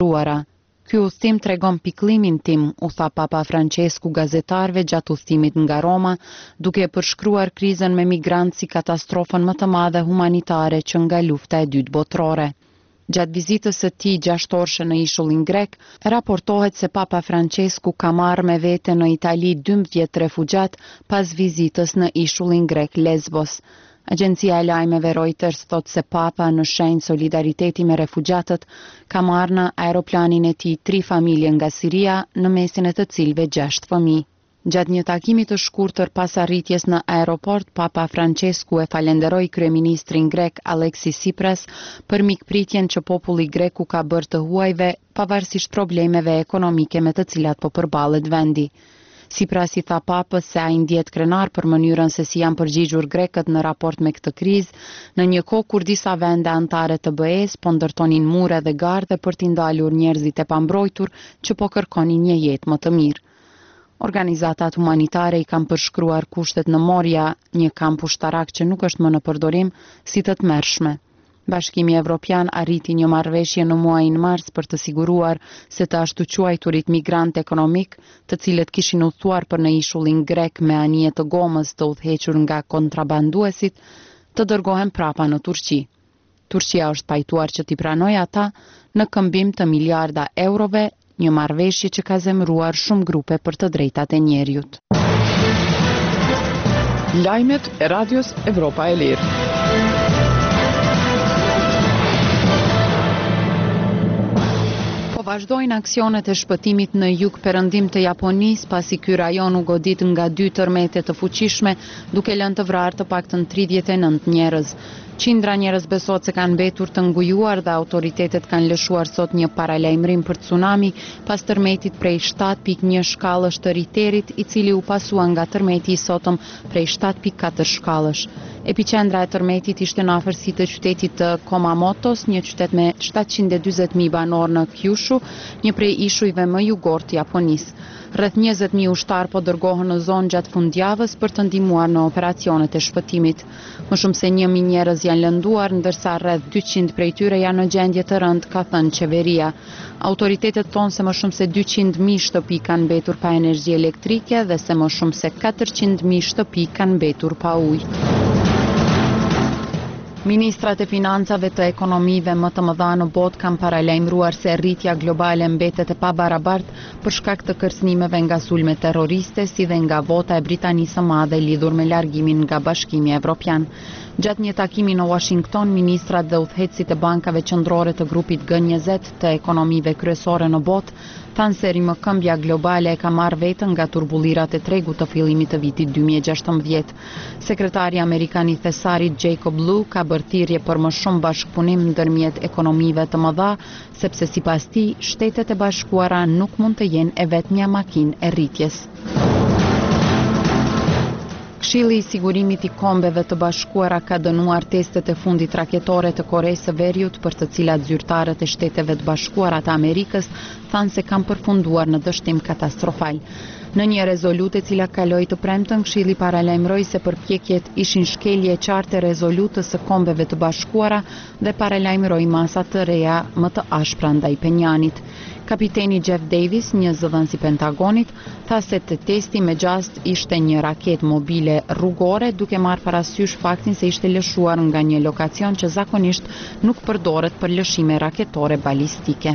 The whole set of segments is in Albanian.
ruara. Ky udhtim tregon pikëllimin tim, u tha Papa Francesku gazetarëve gjatë udhtimit nga Roma, duke përshkruar krizën me migrantë si katastrofën më të madhe humanitare që nga lufta e dytë botërore. Gjatë vizitës së tij gjashtorëshe në ishullin grek, raportohet se Papa Francesku ka marrë me vete në Itali 12 refugjat pas vizitës në ishullin grek Lesbos. Agjencia e lajmeve Reuters thot se Papa në shenjë solidariteti me refugjatët ka marrë në aeroplanin e tij 3 familje nga Siria, në mesin e të cilëve 6 fëmijë. Gjatë një takimi të shkurtër pas arritjes në aeroport, Papa Francesku e falenderoi kryeministrin grek Alexis Tsipras për mikpritjen që populli grek u ka bërë të huajve, pavarësisht problemeve ekonomike me të cilat po përballet vendi. Tsipras i tha Papës se ai ndjet krenar për mënyrën se si janë përgjigjur grekët në raport me këtë krizë, në një kohë kur disa vende anëtare të BE-s po ndërtonin mure dhe garde për t'i ndalur njerëzit e pambrojtur që po kërkonin një jetë më të mirë. Organizatat humanitare i kanë përshkruar kushtet në Moria, një kamp ushtarak që nuk është më në përdorim, si të tmerrshme. Bashkimi Evropian arriti një marrëveshje në muajin mars për të siguruar se të ashtu quajturit migrant ekonomik, të cilët kishin udhëtuar për në ishullin grek me anije të gomës të udhëhequr nga kontrabanduesit, të dërgohen prapa në Turqi. Turqia është pajtuar që t'i pranojë ata në këmbim të miliarda eurove, një marrëveshje që ka zemëruar shumë grupe për të drejtat e njerëzit. Lajmet e Radios Evropa e Lirë. Vazhdojnë aksionet e shpëtimit në jug perëndim të Japonisë pasi ky rajon u godit nga 2 tërmete të fuqishme, duke lënë të vrarë të paktën 39 njerëz. Qindra njerëz besohet se kanë mbetur të ngujuar dhe autoritetet kanë lëshuar sot një paralajmërim për tsunami pas tërmetit prej 7.1 shkallësh të Richterit, i cili u pasua nga tërmeti i sotëm prej 7.4 shkallësh. Epiqendra e tërmetit ishte në afërsi të qytetit të Kumamotos, një qytet me 740.000 banor në Kyushu, një prej ishujve më jugor të Japonisë. Rreth 20.000 ushtar po dërgohen në zonë gjatë fundjavës për të ndihmuar në operacionet e shpëtimit. Më shumë se 1.000 njerëz janë lënduar, ndërsa rreth 200 prej tyre janë në gjendje të rëndë, ka thënë qeveria. Autoritetet thonë se më shumë se 200.000 shtëpi kanë mbetur pa energji elektrike dhe se më shumë se 400.000 shtëpi kanë mbetur pa ujë. Ministrat e financave të ekonomive më të mëdha në botë kanë paralajmëruar se rritja globale mbetet e pabarabartë për shkak të kërcënimeve nga sulme terroriste, si dhe nga vota e Britanisë së Madhe lidhur me largimin nga Bashkimi Evropian. Gjatë një takimi në Washington, ministrat dhe udhëheqësit e bankave qendrore të grupit G20 të ekonomive kryesore në botë thanë se rimëkëmbja globale e ka marrë vetën nga turbullirat e tregut të fillimit të vitit 2016. Sekretari amerikan i thesarit Jacob Lew ka bërë thirrje për më shumë bashkëpunim ndërmjet ekonomive të mëdha, sepse sipas tij Shtetet e Bashkuara nuk mund të jenë e vetmja makinë e rritjes. Këshilli i sigurimit i kombeve të bashkuara ka dënuar testet e fundit raketore të Koreas së Veriut, për të cilat zyrtarët e Shteteve të Bashkuara të Amerikës thanë se kanë përfunduar në dështim katastrofal. Në një rezolutë e cila kaloi të premtën, Këshilli paralajmëroi se përpjekjet ishin shkelje e qartë e rezolutës së kombeve të bashkuara dhe paralajmëroi masa të reja më të ashpra ndaj Penjanit. Kapiteni Jeff Davis, një zëdhënës i Pentagonit, tha se të testi me gjast ishte një raket mobile rrugore, duke marrë parasysh faktin se ishte lëshuar nga një lokacion që zakonisht nuk përdoret për lëshime raketore balistike.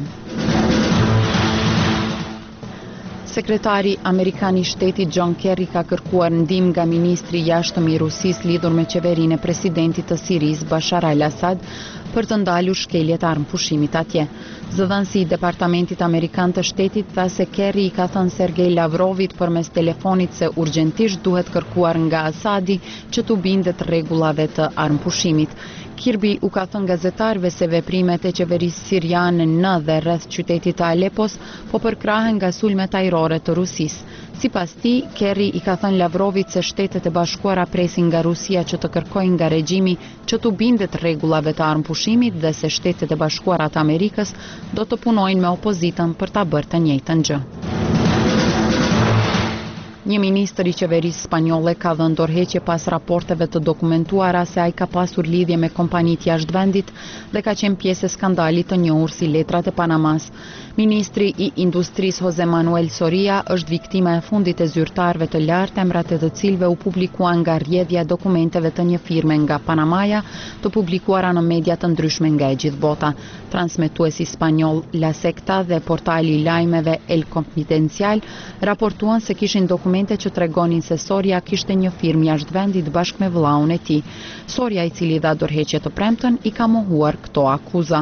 Sekretari Amerikan i Shtetit John Kerry ka kërkuar ndihmë nga ministri i jashtëm i Rusisë lidhur me qeverinë e presidentit të Sirisë Bashar al-Assad për të ndalur shkeljet armëpushimit atje. Zëdhënësi i Departamentit Amerikan të Shtetit tha se Kerry i ka thënë Sergej Lavrovit përmes telefonit se urgjentisht duhet kërkuar nga Asadi që t'u bindet rregullave të armëpushimit. Kirby u ka thënë gazetarëve se veprimet e qeverisë siriane në dhe rreth qytetit të Alepos po përkrahen nga sulmet ajrore të Rusisë. Sipas tij, Kerry i ka thënë Lavrovit se Shtetet e Bashkuara presin nga Rusia që të kërkojnë nga regjimi që t'u bindet rregullave të armëpushimit dhe se Shtetet e Bashkuara të Amerikës do të punojnë me opozitën për ta bërë të njëjtën gjë. Një ministër i qeverisë spanjolle ka dhënë dorëheqje pas raporteve të dokumentuara se ai ka pasur lidhje me kompanitë jashtë vendit dhe ka qenë pjesë e skandalit të njohur si letrat e Panamas. Ministri i Industrisë Jose Manuel Soria është viktima e fundit e zyrtarëve të lartë, emrat e të cilëve u publikuan nga rrjedhja e dokumenteve të një firme nga Panamaja, të publikuara në media të ndryshme nga e gjithë bota. Transmetuesi spanjoll La Secta dhe portali i lajmeve El Confidencial raportuan se kishin dokumente që tregonin se Soria kishte një firmë jashtë vendit bashkë me vëllaun e tij. Soria, i cili dha dorëheqje të premten, i ka mohuar këto akuza.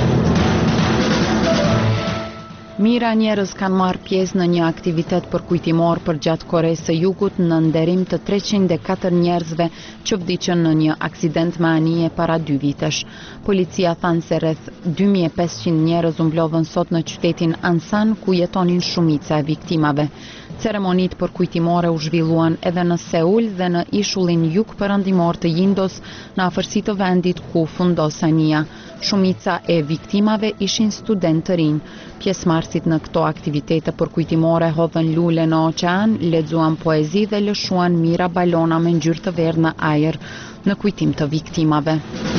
Mira njerëz kanë marrë pjesë në një aktivitet përkujtimor për gjatë Koreas së Jugut në nderim të 304 njerëzve që vdiqën në një aksident me anije para 2 vitesh. Policia thanë se rreth 2500 njerëz u mblodhën sot në qytetin Ansan, ku jetonin shumica e viktimave. Ceremonit përkujtimore u zhvilluan edhe në Seul dhe në ishullin jugperëndimor të Jindos, në afërsi të vendit ku fundos anija. Shumica e viktimave ishin studentë të rinj. Pjesëmarrësit në këto aktivitete përkujtimore hodhën lule në oqean, lexuan poezi dhe lëshuan mira balona me ngjyrë të verdhë në ajër në kujtim të viktimave.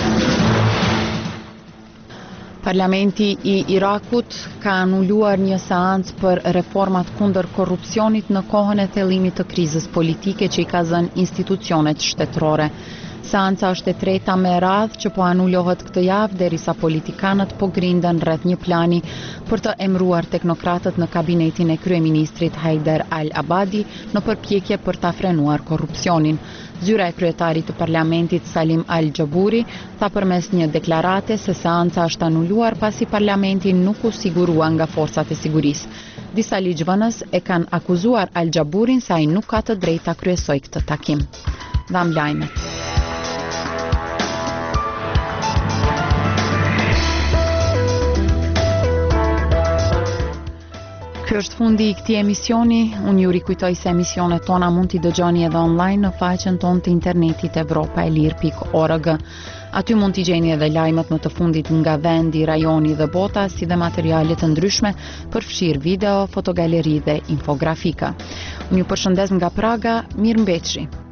Parlamenti i Irakut ka anuluar një seancë për reformat kundër korrupsionit në kohën e thellimit të krizës politike që i ka zënë institucionet shtetërore. Seanca është e treta me radhë që po anulohet këtë javë derisa politikanët po grinden rreth një plani për të emëruar teknokratët në kabinetin e kryeministrit Haider al-Abadi në përpjekje për ta frenuar korrupsionin. Zyra e kryetarit të parlamentit Salim al-Gjaburi tha përmes një deklarate se seanca është anuluar pasi parlamenti nuk u sigurua nga forcat e sigurisë. Disa ligjvënës e kanë akuzuar al-Gjaburin se ai nuk ka të drejtë ta kryesojë këtë takim. Dham lajmet. Ky është fundi i këtij emisioni. Unë ju rikujtoj se emisionet tona mund t'i dëgjoni edhe online në faqen tonë të internetit evropaelir.org. Aty mund t'i gjeni edhe lajmet më të fundit nga vendi, rajoni dhe bota, si dhe materiale të ndryshme, përfshirë video, fotogaleri dhe infografika. Unë ju përshëndes nga Praga, mirëmbëjtje.